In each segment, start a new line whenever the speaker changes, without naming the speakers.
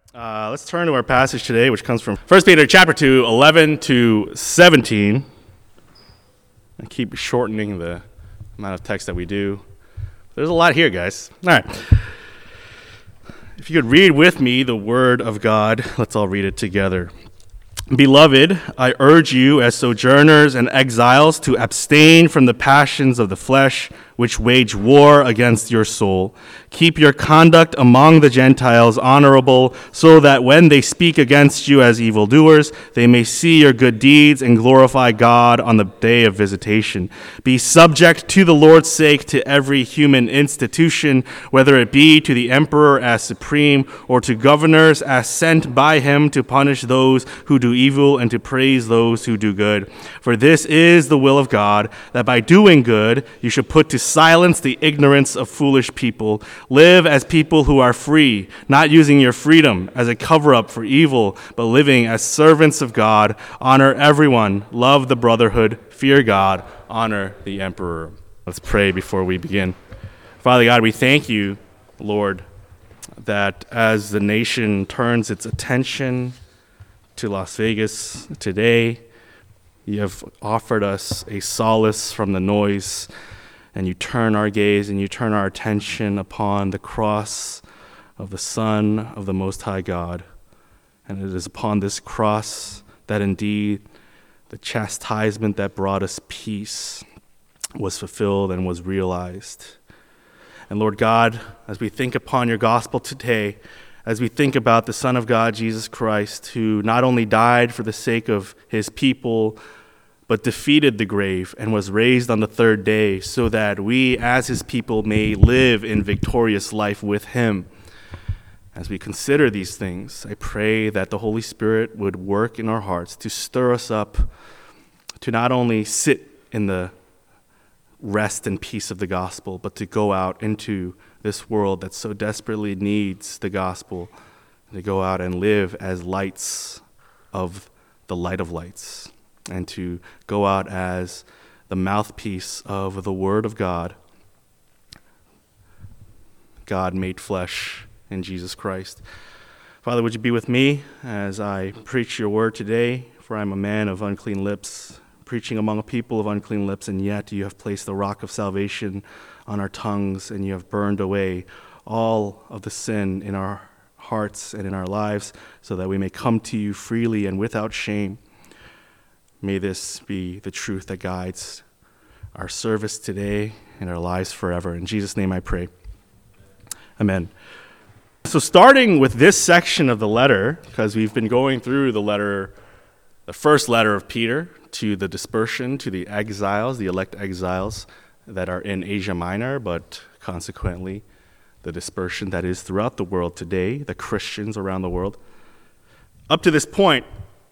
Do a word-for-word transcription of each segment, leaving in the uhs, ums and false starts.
Uh, let's turn to our passage today, which comes from First Peter chapter two, eleven to seventeen. I keep shortening the amount of text that we do. There's a lot here, guys. All right. If you could read with me the word of God, let's all read it together. Beloved, I urge you as sojourners and exiles to abstain from the passions of the flesh, which wage war against your soul. Keep your conduct among the Gentiles honorable, so that when they speak against you as evildoers, they may see your good deeds and glorify God on the day of visitation. Be subject to the Lord's sake to every human institution, whether it be to the emperor as supreme, or to governors as sent by him to punish those who do evil and to praise those who do good. For this is the will of God, that by doing good you should put to silence the ignorance of foolish people. Live as people who are free, not using your freedom as a cover-up for evil, but living as servants of God. Honor everyone, love the brotherhood, fear God, honor the emperor. Let's pray before we begin. Father God, we thank you, Lord, that as the nation turns its attention to Las Vegas today, you have offered us a solace from the noise, and you turn our gaze and you turn our attention upon the cross of the Son of the Most High God. And it is upon this cross that indeed the chastisement that brought us peace was fulfilled and was realized. And Lord God, as we think upon your gospel today, as we think about the Son of God, Jesus Christ, who not only died for the sake of his people, but defeated the grave and was raised on the third day so that we as his people may live in victorious life with him. As we consider these things, I pray that the Holy Spirit would work in our hearts to stir us up to not only sit in the rest and peace of the gospel, but to go out into this world that so desperately needs the gospel, to go out and live as lights of the light of lights, and to go out as the mouthpiece of the Word of God, God made flesh in Jesus Christ. Father, would you be with me as I preach your word today? For I am a man of unclean lips, preaching among a people of unclean lips, and yet you have placed the rock of salvation on our tongues, and you have burned away all of the sin in our hearts and in our lives, so that we may come to you freely and without shame. May this be the truth that guides our service today and our lives forever. In Jesus' name I pray. Amen. So starting with this section of the letter, because we've been going through the letter, the first letter of Peter to the dispersion, to the exiles, the elect exiles that are in Asia Minor, but consequently the dispersion that is throughout the world today, the Christians around the world. Up to this point,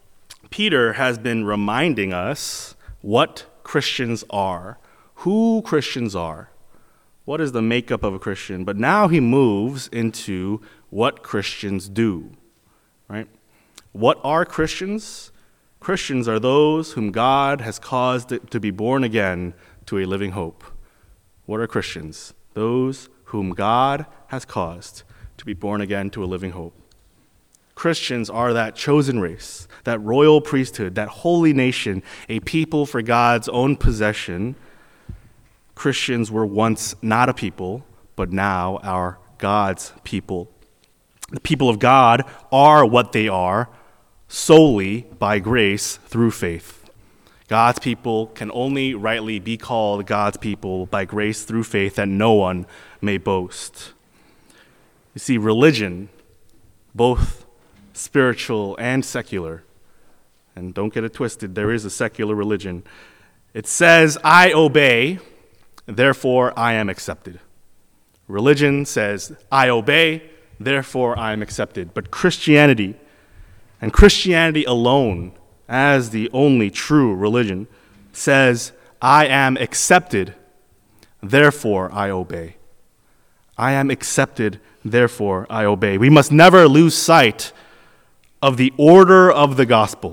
Peter has been reminding us what Christians are, who Christians are, what is the makeup of a Christian. But now he moves into what Christians do, right? What are Christians? Christians are those whom God has caused to be born again to a living hope. What are Christians? Those whom God has caused to be born again to a living hope. Christians are that chosen race, that royal priesthood, that holy nation, a people for God's own possession. Christians were once not a people, but now are God's people. The people of God are what they are solely by grace through faith. God's people can only rightly be called God's people by grace through faith, that no one may boast. You see, religion, both spiritual and secular, and don't get it twisted, there is a secular religion. It says, I obey, therefore I am accepted. Religion says, I obey, therefore I am accepted. But Christianity, and Christianity alone, as the only true religion, says, I am accepted, therefore I obey. I am accepted, therefore I obey. We must never lose sight of the order of the gospel.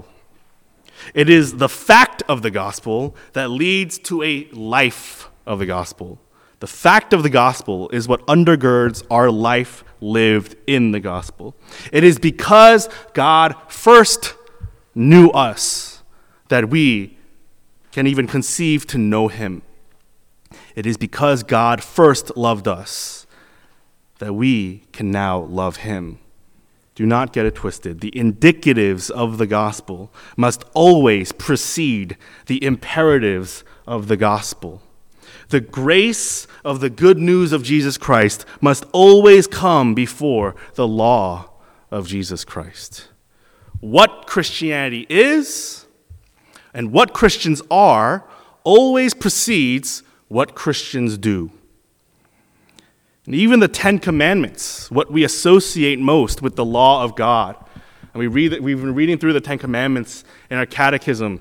It is the fact of the gospel that leads to a life of the gospel. The fact of the gospel is what undergirds our life lived in the gospel. It is because God first knew us that we can even conceive to know him. It is because God first loved us that we can now love him. Do not get it twisted. The indicatives of the gospel must always precede the imperatives of the gospel. The grace of the good news of Jesus Christ must always come before the law of Jesus Christ. What Christianity is and what Christians are always precedes what Christians do. And even the Ten Commandments, what we associate most with the law of God. And we read, we've been reading through the Ten Commandments in our catechism.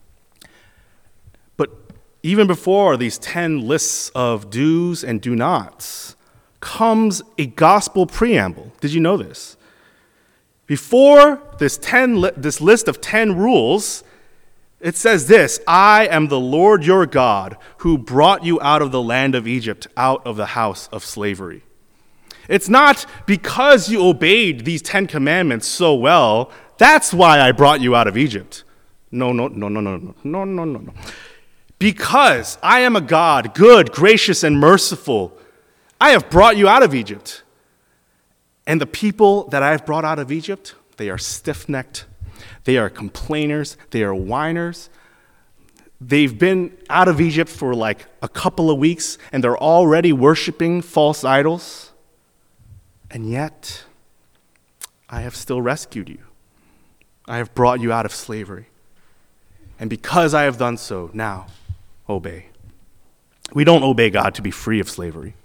But even before these ten lists of do's and do nots comes a gospel preamble. Did you know this? Before this ten li- this list of ten rules, it says this: I am the Lord your God who brought you out of the land of Egypt, out of the house of slavery. It's not because you obeyed these Ten Commandments so well, that's why I brought you out of Egypt. No, no, no, no, no, no, no, no, no, no. Because I am a God, good, gracious, and merciful, I have brought you out of Egypt. And the people that I have brought out of Egypt, they are stiff-necked. They are complainers. They are whiners. They've been out of Egypt for like a couple of weeks, and they're already worshiping false idols. And yet, I have still rescued you. I have brought you out of slavery. And because I have done so, now, obey. We don't obey God to be free of slavery.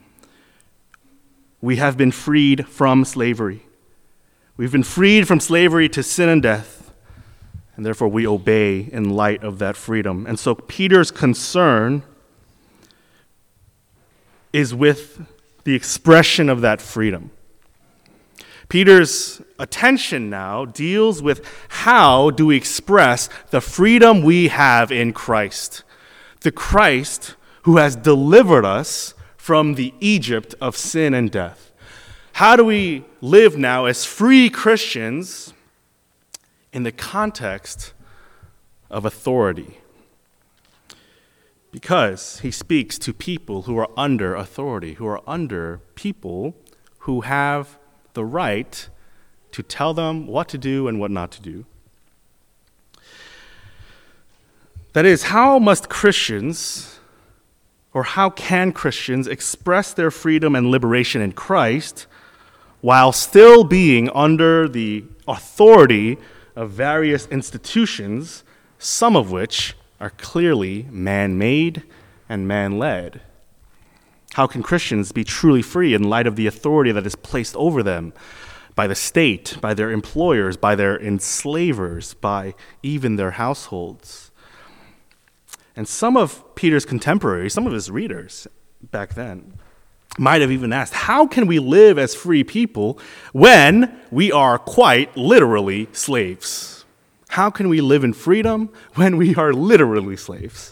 We have been freed from slavery. We've been freed from slavery to sin and death, and therefore we obey in light of that freedom. And so Peter's concern is with the expression of that freedom. Peter's attention now deals with how do we express the freedom we have in Christ, the Christ who has delivered us from the Egypt of sin and death. How do we live now as free Christians in the context of authority? Because he speaks to people who are under authority, who are under people who have the right to tell them what to do and what not to do. That is, how must Christians, or how can Christians express their freedom and liberation in Christ while still being under the authority of various institutions, some of which are clearly man-made and man-led? How can Christians be truly free in light of the authority that is placed over them by the state, by their employers, by their enslavers, by even their households? And some of Peter's contemporaries, some of his readers back then, might have even asked, how can we live as free people when we are quite literally slaves? How can we live in freedom when we are literally slaves?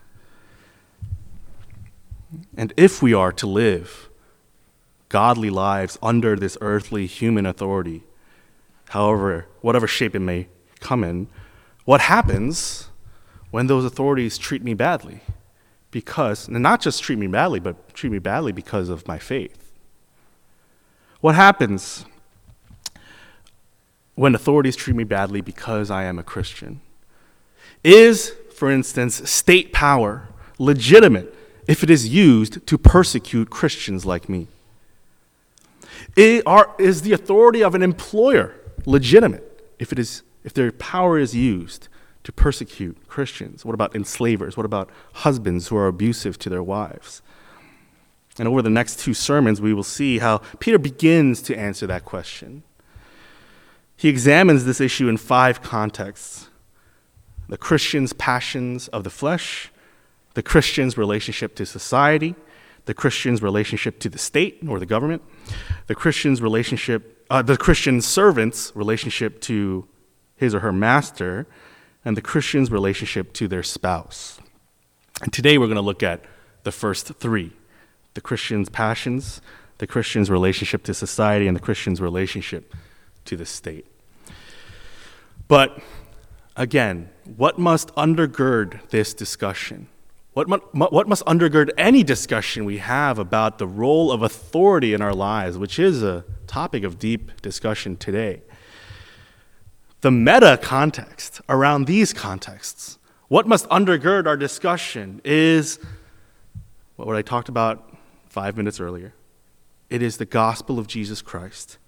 And if we are to live godly lives under this earthly human authority, however, whatever shape it may come in, what happens when those authorities treat me badly? Because, and not just treat me badly, but treat me badly because of my faith. What happens when authorities treat me badly because I am a Christian? Is, for instance, state power legitimate if it is used to persecute Christians like me? It are, is the authority of an employer legitimate if it is if their power is used to persecute Christians? What about enslavers? What about husbands who are abusive to their wives? And over the next two sermons, we will see how Peter begins to answer that question. He examines this issue in five contexts: the Christian's passions of the flesh, the Christian's relationship to society, the Christian's relationship to the state or the government, the Christian's relationship, uh, the Christian servant's relationship to his or her master, and the Christian's relationship to their spouse. And today we're going to look at the first three: the Christian's passions, the Christian's relationship to society and the Christian's relationship to the state. But again, what must undergird this discussion? What, mu- what must undergird any discussion we have about the role of authority in our lives, which is a topic of deep discussion today? The meta context around these contexts, what must undergird our discussion is what I talked about five minutes earlier. It is the gospel of Jesus Christ.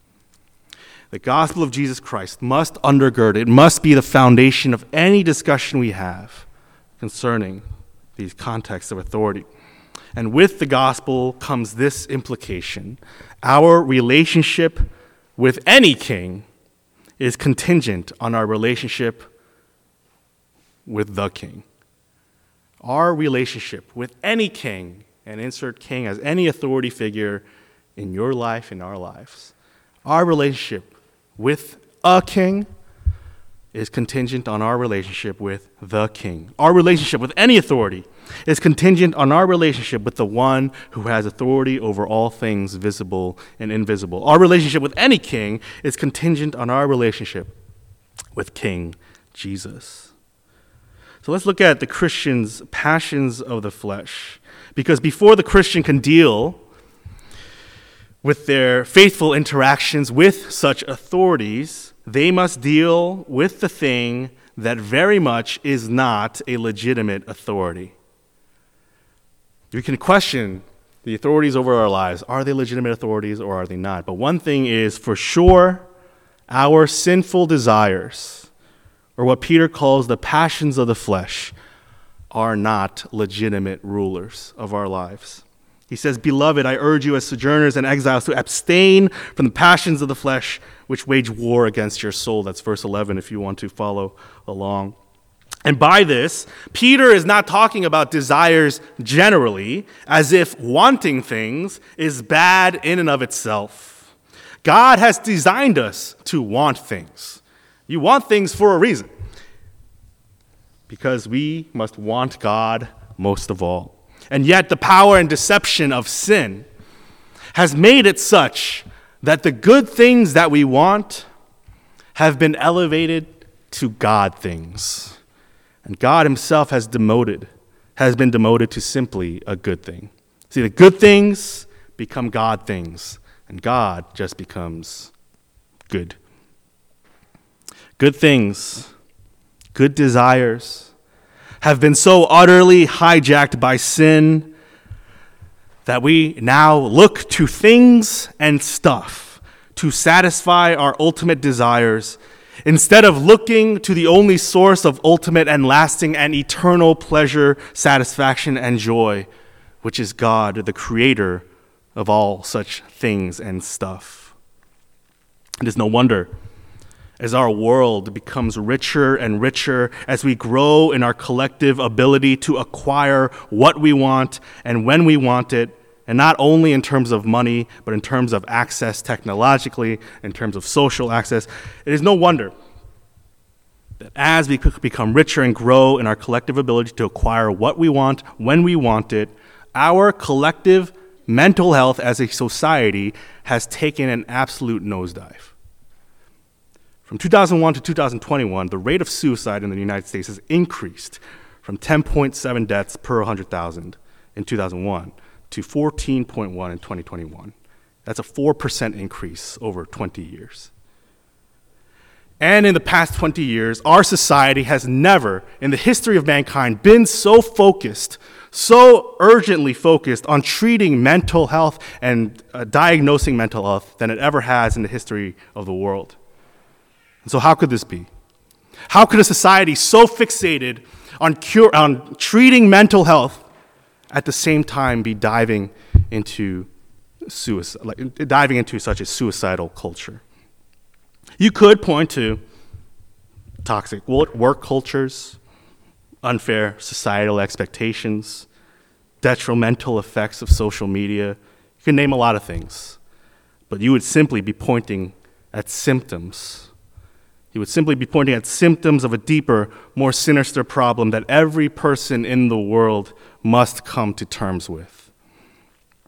The gospel of Jesus Christ must undergird, it must be the foundation of any discussion we have concerning these contexts of authority. And with the gospel comes this implication: our relationship with any king is contingent on our relationship with the king. Our relationship with any king, and insert king as any authority figure in your life, in our lives, our relationship with a king is contingent on our relationship with the king. Our relationship with any authority is contingent on our relationship with the one who has authority over all things visible and invisible. Our relationship with any king is contingent on our relationship with King Jesus. So let's look at the Christian's passions of the flesh. Because before the Christian can deal with their faithful interactions with such authorities, they must deal with the thing that very much is not a legitimate authority. We can question the authorities over our lives. Are they legitimate authorities or are they not? But one thing is for sure, our sinful desires, or what Peter calls the passions of the flesh, are not legitimate rulers of our lives. He says, "Beloved, I urge you as sojourners and exiles to abstain from the passions of the flesh which wage war against your soul." That's verse eleven if you want to follow along. And by this, Peter is not talking about desires generally, as if wanting things is bad in and of itself. God has designed us to want things. You want things for a reason, because we must want God most of all. And yet the power and deception of sin has made it such that the good things that we want have been elevated to God things. And God himself has demoted, has been demoted to simply a good thing. See, the good things become God things, and God just becomes good. Good things, good desires have been so utterly hijacked by sin that we now look to things and stuff to satisfy our ultimate desires instead of looking to the only source of ultimate and lasting and eternal pleasure, satisfaction, and joy, which is God, the creator of all such things and stuff. It is no wonder, as our world becomes richer and richer, as we grow in our collective ability to acquire what we want and when we want it, and not only in terms of money, but in terms of access technologically, in terms of social access, it is no wonder that as we become richer and grow in our collective ability to acquire what we want when we want it, our collective mental health as a society has taken an absolute nosedive. From two thousand one to two thousand twenty-one, the rate of suicide in the United States has increased from ten point seven deaths per one hundred thousand in two thousand one to fourteen point one in twenty twenty-one. That's a four percent increase over twenty years. And in the past twenty years, our society has never, in the history of mankind, been so focused, so urgently focused on treating mental health and uh, diagnosing mental health than it ever has in the history of the world. And so how could this be? How could a society so fixated on cure, on treating mental health at the same time be diving into suicide, like, diving into such a suicidal culture? You could point to toxic work cultures, unfair societal expectations, detrimental effects of social media. You can name a lot of things, but you would simply be pointing at symptoms. You would simply be pointing at symptoms of a deeper, more sinister problem that every person in the world must come to terms with.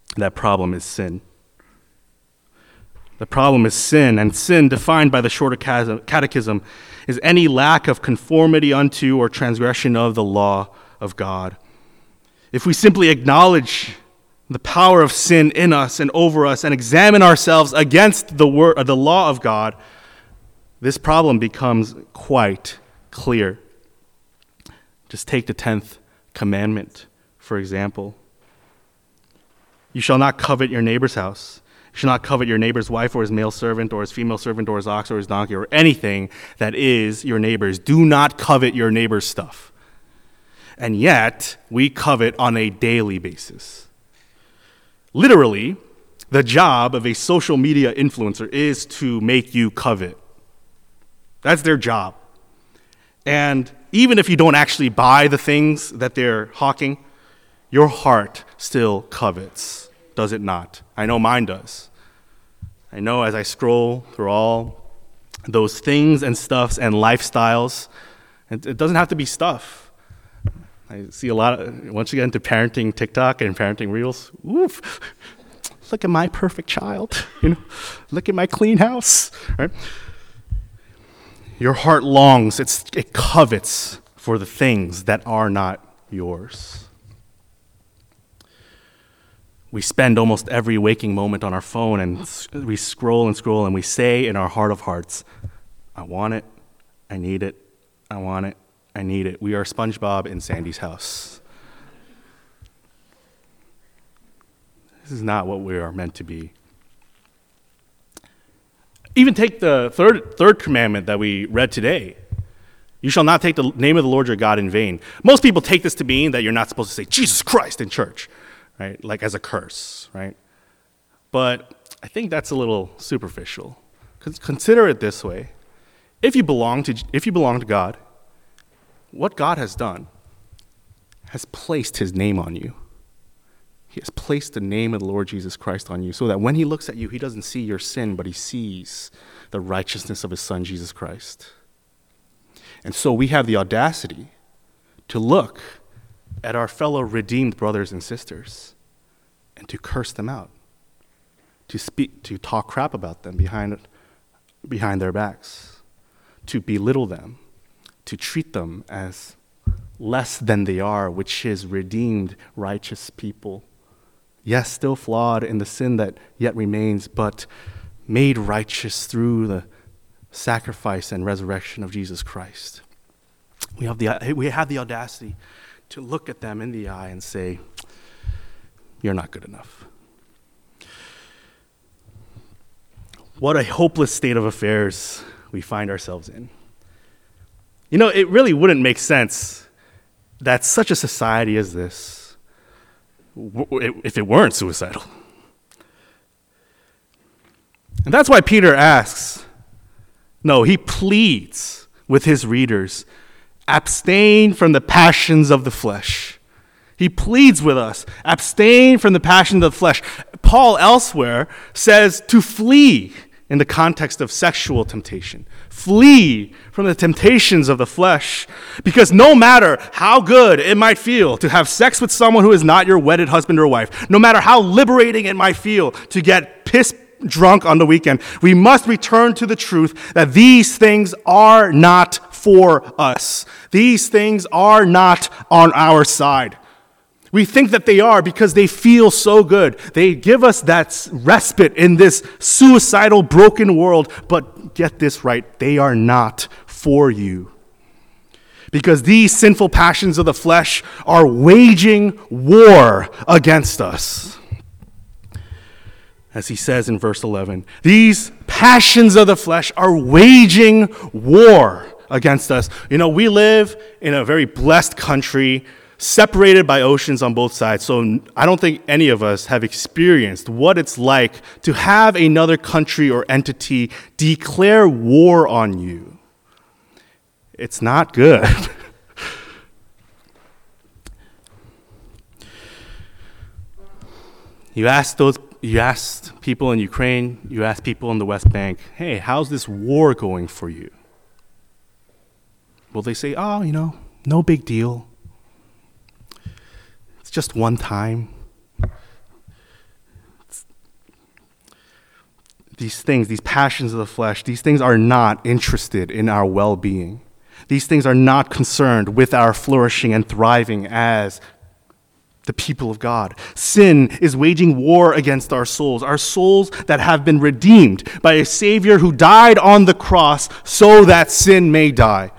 That problem is sin. The problem is sin, and sin, defined by the Shorter Catechism, is any lack of conformity unto or transgression of the law of God. If we simply acknowledge the power of sin in us and over us and examine ourselves against the word, uh, the law of God, this problem becomes quite clear. Just take the tenth commandment, for example. You shall not covet your neighbor's house. You shall not covet your neighbor's wife or his male servant or his female servant or his ox or his donkey or anything that is your neighbor's. Do not covet your neighbor's stuff. And yet, we covet on a daily basis. Literally, the job of a social media influencer is to make you covet. That's their job. And even if you don't actually buy the things that they're hawking, your heart still covets, does it not? I know mine does. I know as I scroll through all those things and stuffs and lifestyles, it, it doesn't have to be stuff. I see a lot of, once you get into parenting TikTok and parenting reels, oof, look at my perfect child, you know, look at my clean house, right? Your heart longs, it's, it covets for the things that are not yours. We spend almost every waking moment on our phone and we scroll and scroll and we say in our heart of hearts, I want it, I need it, I want it, I need it. We are SpongeBob in Sandy's house. This is not what we are meant to be. Even take the third third commandment that we read today. You shall not take the name of the Lord your God in vain. Most people take this to mean that you're not supposed to say Jesus Christ in church, right? Like as a curse, right? But I think that's a little superficial. Consider it this way. If you belong to if you belong to God, what God has done has placed his name on you. He has placed the name of the Lord Jesus Christ on you so that when he looks at you, he doesn't see your sin, but he sees the righteousness of his son, Jesus Christ. And so we have the audacity to look at our fellow redeemed brothers and sisters and to curse them out, to speak, to talk crap about them behind, behind their backs, to belittle them, to treat them as less than they are, which is redeemed, righteous people. Yes, still flawed in the sin that yet remains, but made righteous through the sacrifice and resurrection of Jesus Christ. We have the, we have the audacity to look at them in the eye and say, you're not good enough. What a hopeless state of affairs we find ourselves in. You know, it really wouldn't make sense that such a society as this, if it weren't suicidal. And that's why Peter asks, no, he pleads with his readers, abstain from the passions of the flesh. He pleads with us, abstain from the passions of the flesh. Paul elsewhere says to flee in the context of sexual temptation. Flee from the temptations of the flesh, because no matter how good it might feel to have sex with someone who is not your wedded husband or wife, no matter how liberating it might feel to get pissed drunk on the weekend, we must return to the truth that these things are not for us. These things are not on our side. We think that they are because they feel so good. They give us that respite in this suicidal, broken world. But get this right, they are not for you. Because these sinful passions of the flesh are waging war against us. As he says in verse eleven, these passions of the flesh are waging war against us. You know, we live in a very blessed country, separated by oceans on both sides. So I don't think any of us have experienced what it's like to have another country or entity declare war on you. It's not good. You ask those, you ask people in Ukraine, you ask people in the West Bank, hey, how's this war going for you? Will they say, oh, you know, no big deal. Just one time. these things, these passions of the flesh, these things are not interested in our well-being. These things are not concerned with our flourishing and thriving as the people of God. Sin is waging war against our souls, our souls that have been redeemed by a Savior who died on the cross so that sin may die.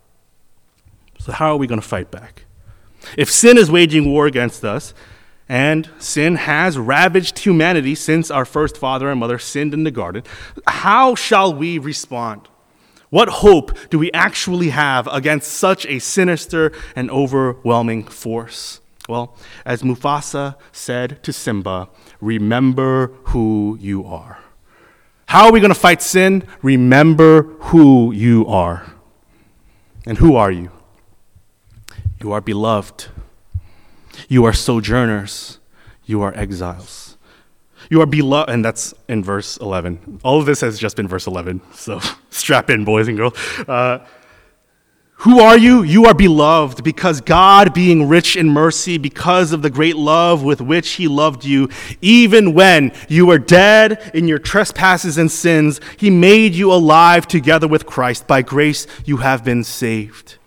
So how are we going to fight back? If sin is waging war against us, and sin has ravaged humanity since our first father and mother sinned in the garden, how shall we respond? What hope do we actually have against such a sinister and overwhelming force? Well, as Mufasa said to Simba, remember who you are. How are we going to fight sin? Remember who you are. And who are you? You are beloved. You are sojourners. You are exiles. You are beloved, and that's in verse eleven. All of this has just been verse eleven, so strap in, boys and girls. Uh, Who are you? You are beloved because God, being rich in mercy, because of the great love with which he loved you, even when you were dead in your trespasses and sins, he made you alive together with Christ. By grace you have been saved.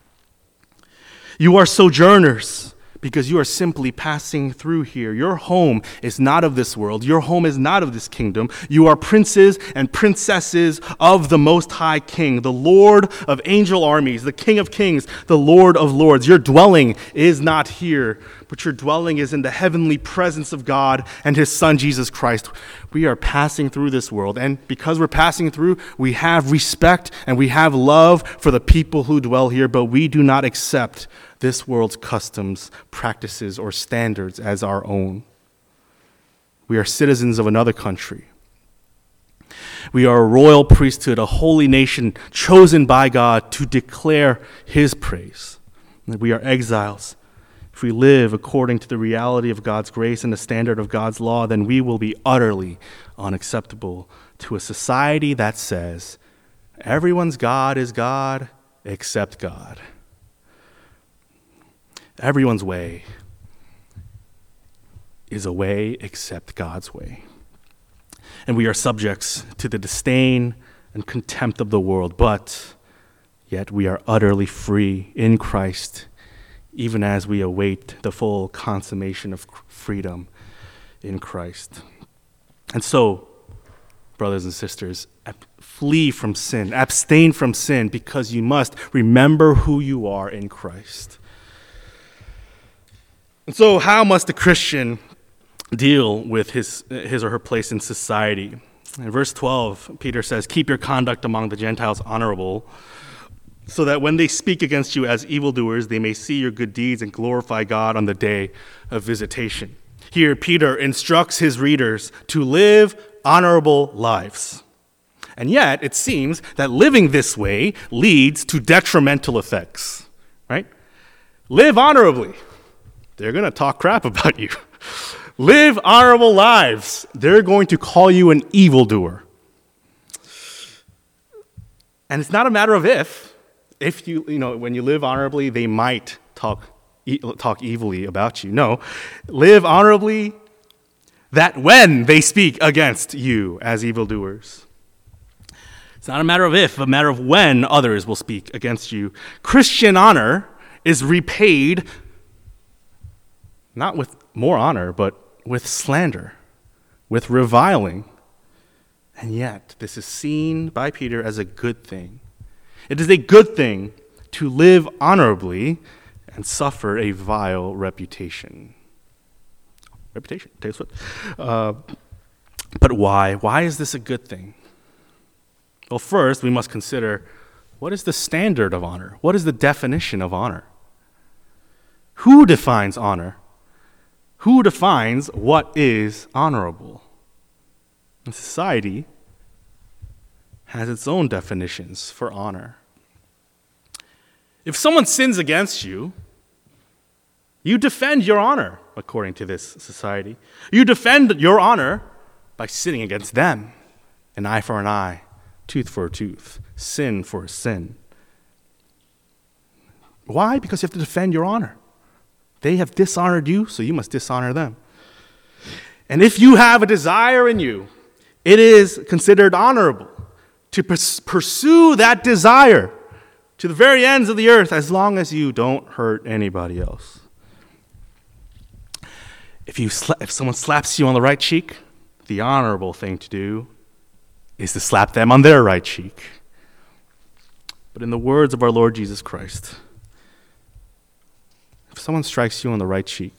You are sojourners because you are simply passing through here. Your home is not of this world. Your home is not of this kingdom. You are princes and princesses of the Most High King, the Lord of angel armies, the King of kings, the Lord of lords. Your dwelling is not here, but your dwelling is in the heavenly presence of God and his Son, Jesus Christ. We are passing through this world, and because we're passing through, we have respect and we have love for the people who dwell here, but we do not accept this world's customs, practices, or standards as our own. We are citizens of another country. We are a royal priesthood, a holy nation chosen by God to declare his praise. We are exiles. If we live according to the reality of God's grace and the standard of God's law, then we will be utterly unacceptable to a society that says everyone's God is God except God. Everyone's way is a way except God's way. And we are subjects to the disdain and contempt of the world, but yet we are utterly free in Christ, even as we await the full consummation of freedom in Christ. And so, brothers and sisters, flee from sin, abstain from sin, because you must remember who you are in Christ. And so how must a Christian deal with his, his or her place in society? In verse twelve, Peter says, keep your conduct among the Gentiles honorable, so that when they speak against you as evildoers, they may see your good deeds and glorify God on the day of visitation. Here, Peter instructs his readers to live honorable lives. And yet, it seems that living this way leads to detrimental effects, right? Live honorably. They're going to talk crap about you. Live honorable lives. They're going to call you an evildoer. And it's not a matter of if. If you, you know, when you live honorably, they might talk, e- talk evilly about you. No. Live honorably that when they speak against you as evildoers. It's not a matter of if, but a matter of when others will speak against you. Christian honor is repaid not with more honor, but with slander, with reviling. And yet, this is seen by Peter as a good thing. It is a good thing to live honorably and suffer a vile reputation. Reputation, Taylor Swift. Uh, but why? Why is this a good thing? Well, first, we must consider, what is the standard of honor? What is the definition of honor? Who defines honor? Who defines what is honorable? And society has its own definitions for honor. If someone sins against you, you defend your honor, according to this society. You defend your honor by sinning against them. An eye for an eye, tooth for a tooth, sin for a sin. Why? Because you have to defend your honor. They have dishonored you, so you must dishonor them. And if you have a desire in you It is considered honorable to pers- pursue that desire to the very ends of the earth as long as you don't hurt anybody else. If you sla- if someone slaps you on the right cheek, the honorable thing to do is to slap them on their right cheek. But in the words of our Lord Jesus Christ, if someone strikes you on the right cheek,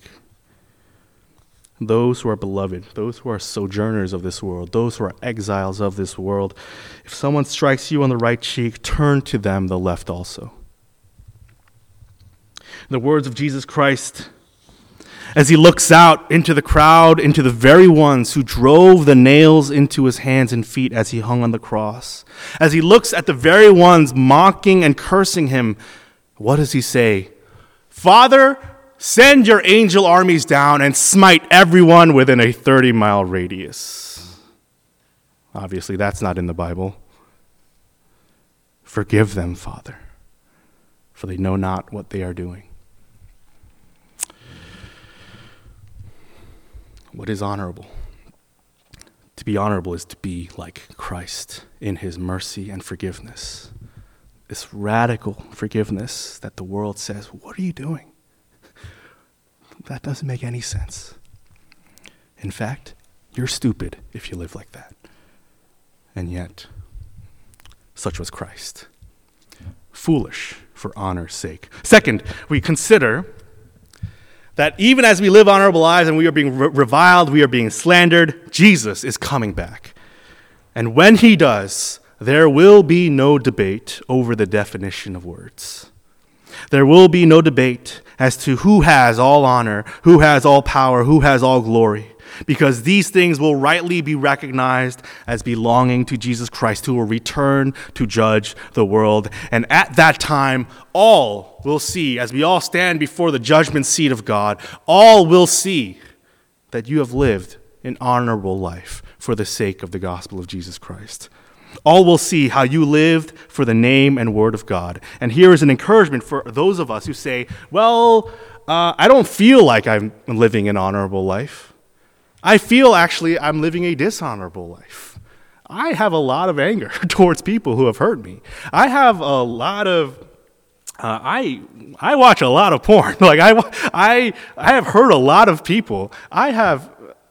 those who are beloved, those who are sojourners of this world, those who are exiles of this world, if someone strikes you on the right cheek, turn to them the left also. In the words of Jesus Christ, as he looks out into the crowd, into the very ones who drove the nails into his hands and feet as he hung on the cross, as he looks at the very ones mocking and cursing him, what does he say? Father, send your angel armies down and smite everyone within a thirty-mile radius. Obviously, that's not in the Bible. Forgive them, Father, for they know not what they are doing. What is honorable? To be honorable is to be like Christ in his mercy and forgiveness. This radical forgiveness that the world says, what are you doing? That doesn't make any sense. In fact, you're stupid if you live like that. And yet, such was Christ. Foolish for honor's sake. Second, we consider that even as we live honorable lives and we are being re- reviled, we are being slandered, Jesus is coming back. And when he does, there will be no debate over the definition of words. There will be no debate as to who has all honor, who has all power, who has all glory, because these things will rightly be recognized as belonging to Jesus Christ, who will return to judge the world. And at that time, all will see, as we all stand before the judgment seat of God, all will see that you have lived an honorable life for the sake of the gospel of Jesus Christ. All will see how you lived for the name and word of God. And here is an encouragement for those of us who say, well, uh, I don't feel like I'm living an honorable life. I feel actually I'm living a dishonorable life. I have a lot of anger towards people who have hurt me. I have a lot of, uh, I I watch a lot of porn. Like I, I, I have hurt a lot of people. I have,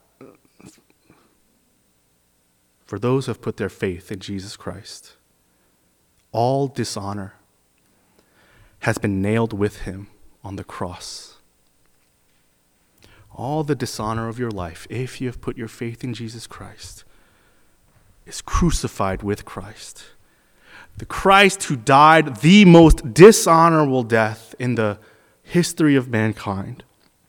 for those who have put their faith in Jesus Christ, all dishonor has been nailed with him on the cross. All the dishonor of your life, if you have put your faith in Jesus Christ, is crucified with Christ. The Christ who died the most dishonorable death in the history of mankind,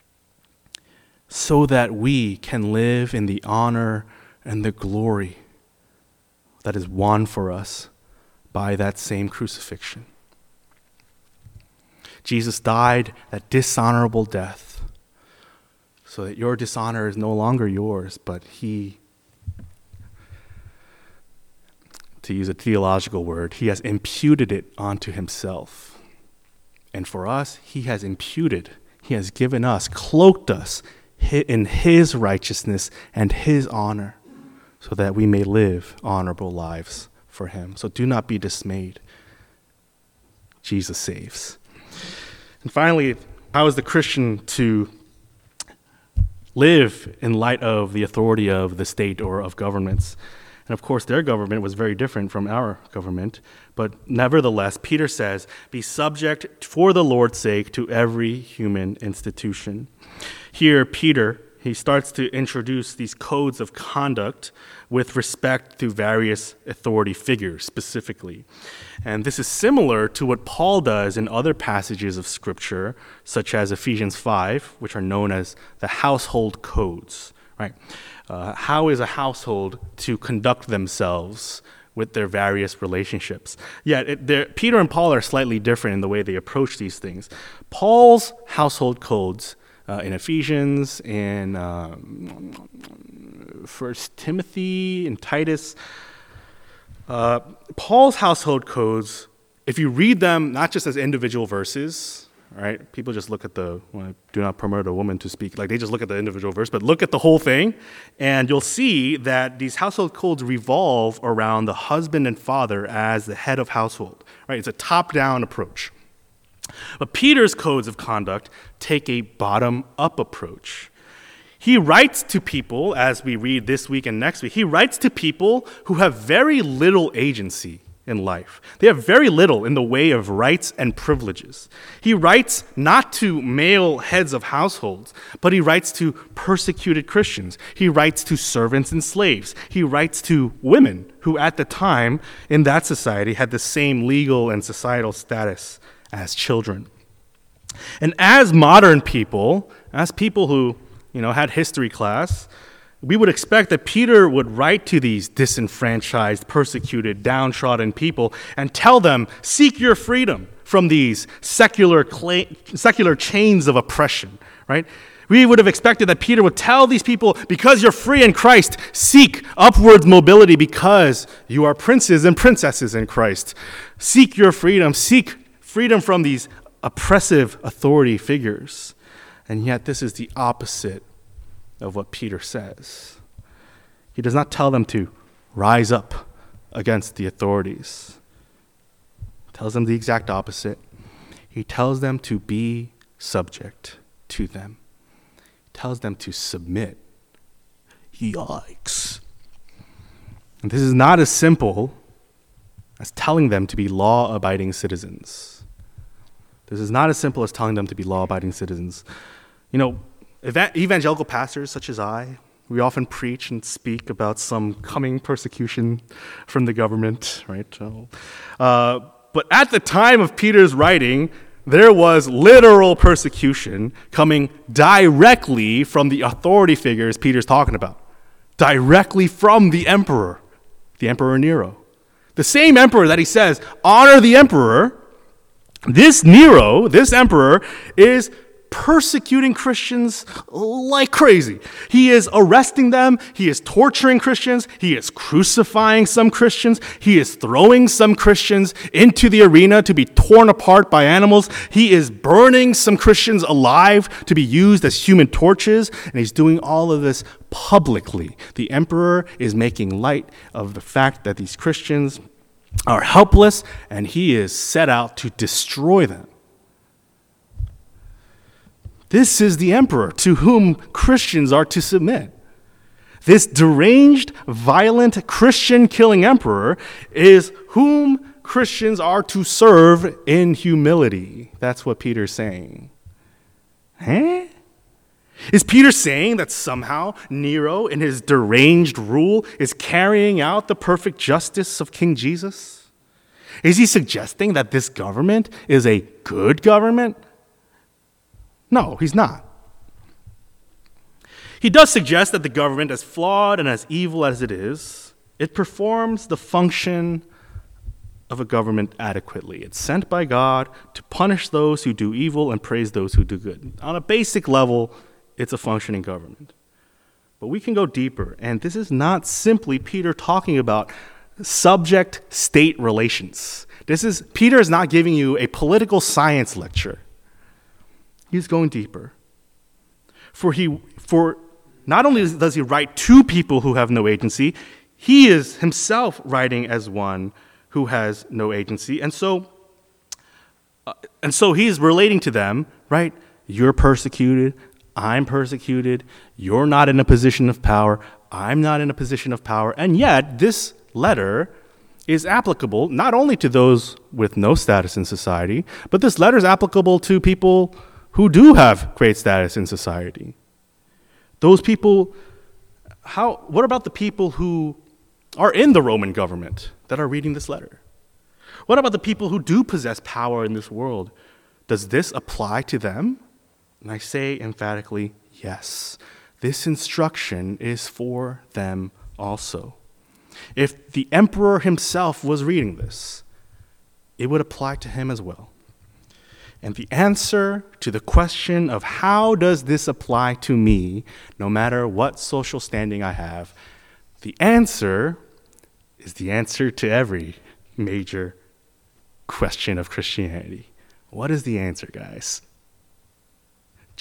so that we can live in the honor and the glory that is won for us by that same crucifixion. Jesus died that dishonorable death so that your dishonor is no longer yours, but he, to use a theological word, he has imputed it onto himself. And for us, he has imputed, he has given us, cloaked us in his righteousness and his honor, so that we may live honorable lives for him. So do not be dismayed. Jesus saves. And finally, how is the Christian to live in light of the authority of the state or of governments? And of course, their government was very different from our government. But nevertheless, Peter says, be subject for the Lord's sake to every human institution. Here, Peter, he starts to introduce these codes of conduct with respect to various authority figures specifically. And this is similar to what Paul does in other passages of Scripture, such as Ephesians five, which are known as the household codes, right? Uh, how is a household to conduct themselves with their various relationships? Yet, it, Peter and Paul are slightly different in the way they approach these things. Paul's household codes Uh, in Ephesians, in um, First Timothy, in Titus. Uh, Paul's household codes, if you read them not just as individual verses, right? People just look at the, well, I do not permit a woman to speak. Like, they just look at the individual verse, but look at the whole thing, and you'll see that these household codes revolve around the husband and father as the head of household, right? It's a top-down approach. But Peter's codes of conduct take a bottom-up approach. He writes to people, as we read this week and next week, he writes to people who have very little agency in life. They have very little in the way of rights and privileges. He writes not to male heads of households, but he writes to persecuted Christians. He writes to servants and slaves. He writes to women who at the time in that society had the same legal and societal status as children. And as modern people, as people who, you know, had history class, we would expect that Peter would write to these disenfranchised, persecuted, downtrodden people and tell them, seek your freedom from these secular cla- secular chains of oppression, right? We would have expected that Peter would tell these people, because you're free in Christ, seek upwards mobility because you are princes and princesses in Christ. Seek your freedom, seek freedom from these oppressive authority figures. And yet this is the opposite of what Peter says. He does not tell them to rise up against the authorities. He tells them the exact opposite. He tells them to be subject to them. He tells them to submit. Yikes. And this is not as simple as telling them to be law-abiding citizens. This is not as simple as telling them to be law-abiding citizens. You know, evangelical pastors such as I, we often preach and speak about some coming persecution from the government, right? Uh, but at the time of Peter's writing, there was literal persecution coming directly from the authority figures Peter's talking about, directly from the emperor, the Emperor Nero. The same emperor that he says, honor the emperor, this Nero, this emperor, is persecuting Christians like crazy. He is arresting them. He is torturing Christians. He is crucifying some Christians. He is throwing some Christians into the arena to be torn apart by animals. He is burning some Christians alive to be used as human torches. And he's doing all of this publicly. The emperor is making light of the fact that these Christians are helpless, and he is set out to destroy them. This is the emperor to whom Christians are to submit. This deranged, violent, Christian-killing emperor is whom Christians are to serve in humility. That's what Peter's saying. Huh? Is Peter saying that somehow Nero, in his deranged rule, is carrying out the perfect justice of King Jesus? Is he suggesting that this government is a good government? No, he's not. He does suggest that the government, as flawed and as evil as it is, it performs the function of a government adequately. It's sent by God to punish those who do evil and praise those who do good. On a basic level, it's a functioning government. But we can go deeper, and this is not simply Peter talking about subject-state relations. This is Peter is not giving you a political science lecture. He's going deeper. For he, for not only does he write to people who have no agency, he is himself writing as one who has no agency. And so, uh, and so he's relating to them, right? You're persecuted. I'm persecuted. You're not in a position of power. I'm not in a position of power. And yet, this letter is applicable not only to those with no status in society, but this letter is applicable to people who do have great status in society. Those people, how? What about the people who are in the Roman government that are reading this letter? What about the people who do possess power in this world? Does this apply to them? And I say emphatically, yes. This instruction is for them also. If the emperor himself was reading this, it would apply to him as well. And the answer to the question of how does this apply to me, no matter what social standing I have, the answer is the answer to every major question of Christianity. What is the answer, guys?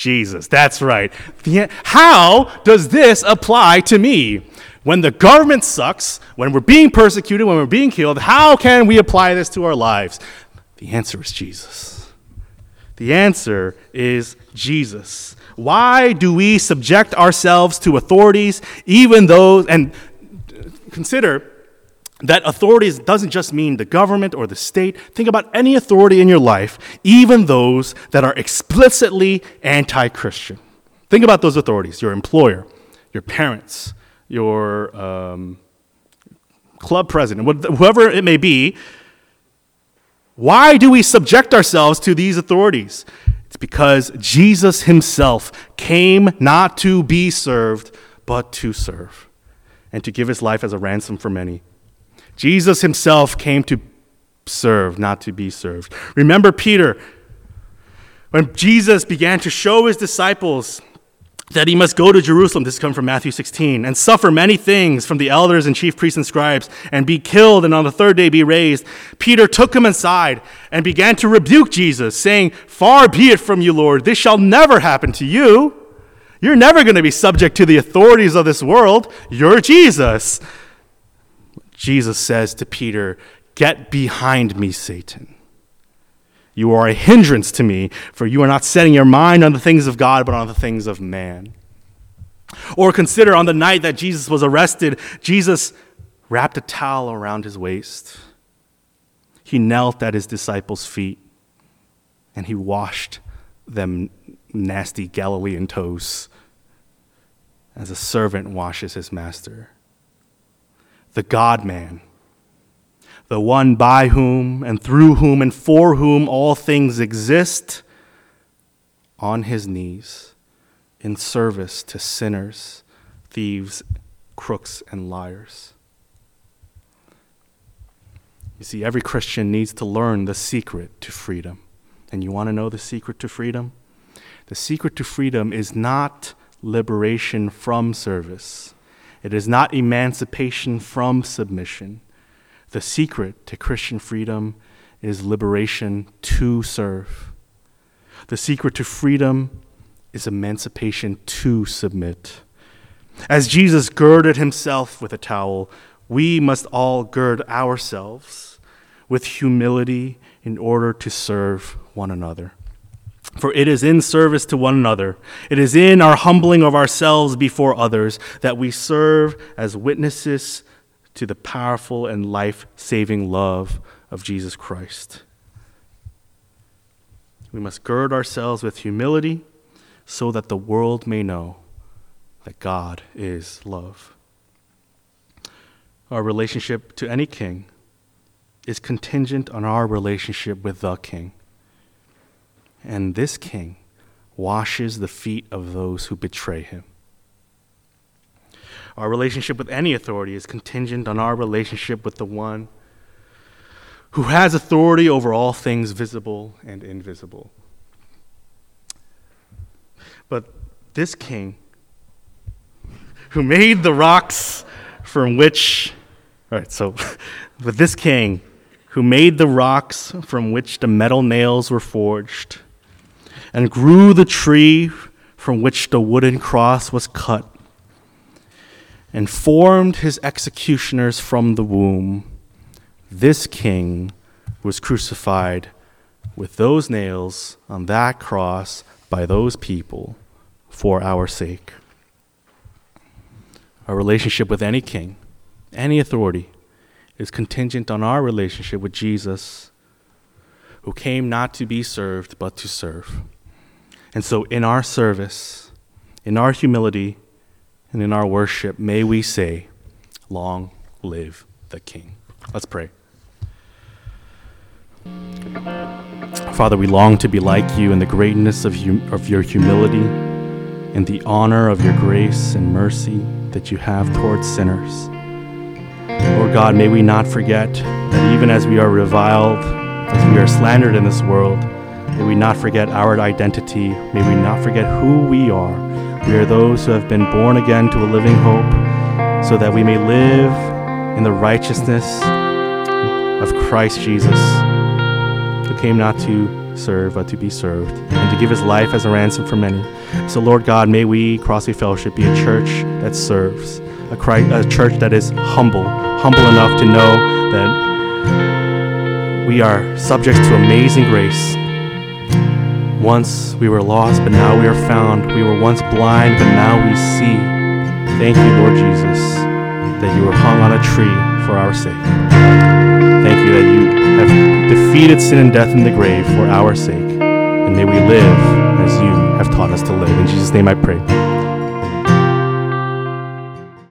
Jesus. That's right. The, how does this apply to me? When the government sucks, when we're being persecuted, when we're being killed, how can we apply this to our lives? The answer is Jesus. The answer is Jesus. Why do we subject ourselves to authorities, even those, and consider that authorities doesn't just mean the government or the state. Think about any authority in your life, even those that are explicitly anti-Christian. Think about those authorities, your employer, your parents, your um, club president, whoever it may be. Why do we subject ourselves to these authorities? It's because Jesus himself came not to be served, but to serve, and to give his life as a ransom for many. Jesus himself came to serve, not to be served. Remember Peter, when Jesus began to show his disciples that he must go to Jerusalem, this comes from Matthew sixteen, and suffer many things from the elders and chief priests and scribes, and be killed, and on the third day be raised. Peter took him aside and began to rebuke Jesus, saying, "Far be it from you, Lord, this shall never happen to you. You're never going to be subject to the authorities of this world. You're Jesus." Jesus says to Peter, "Get behind me, Satan. You are a hindrance to me, for you are not setting your mind on the things of God, but on the things of man." Or consider on the night that Jesus was arrested, Jesus wrapped a towel around his waist. He knelt at his disciples' feet, and he washed them nasty Galilean toes as a servant washes his master. The God-man, the one by whom and through whom and for whom all things exist, on his knees in service to sinners, thieves, crooks, and liars. You see, every Christian needs to learn the secret to freedom. And you want to know the secret to freedom? The secret to freedom is not liberation from service. It is not emancipation from submission. The secret to Christian freedom is liberation to serve. The secret to freedom is emancipation to submit. As Jesus girded himself with a towel, we must all gird ourselves with humility in order to serve one another. For it is in service to one another, it is in our humbling of ourselves before others that we serve as witnesses to the powerful and life-saving love of Jesus Christ. We must gird ourselves with humility so that the world may know that God is love. Our relationship to any king is contingent on our relationship with the King. And this King washes the feet of those who betray him. Our relationship with any authority is contingent on our relationship with the one who has authority over all things visible and invisible. But this King, who made the rocks from which, all right, so, but this King, who made the rocks from which the metal nails were forged, and grew the tree from which the wooden cross was cut, and formed his executioners from the womb, this King was crucified with those nails on that cross by those people for our sake. Our relationship with any king, any authority, is contingent on our relationship with Jesus, who came not to be served, but to serve. And so in our service, in our humility, and in our worship, may we say, "Long live the King." Let's pray. Father, we long to be like you in the greatness of, hum- of your humility and the honor of your grace and mercy that you have towards sinners. Lord God, may we not forget that even as we are reviled, as we are slandered in this world, may we not forget our identity. May we not forget who we are. We are those who have been born again to a living hope, so that we may live in the righteousness of Christ Jesus, who came not to serve, but to be served, and to give his life as a ransom for many. So, Lord God, may we, Crossway Fellowship, be a church that serves, a, Christ, a church that is humble, humble enough to know that we are subject to amazing grace. Once we were lost, but now we are found. We were once blind, but now we see. Thank you, Lord Jesus, that you were hung on a tree for our sake. Thank you that you have defeated sin and death in the grave for our sake. And may we live as you have taught us to live. In Jesus' name I pray.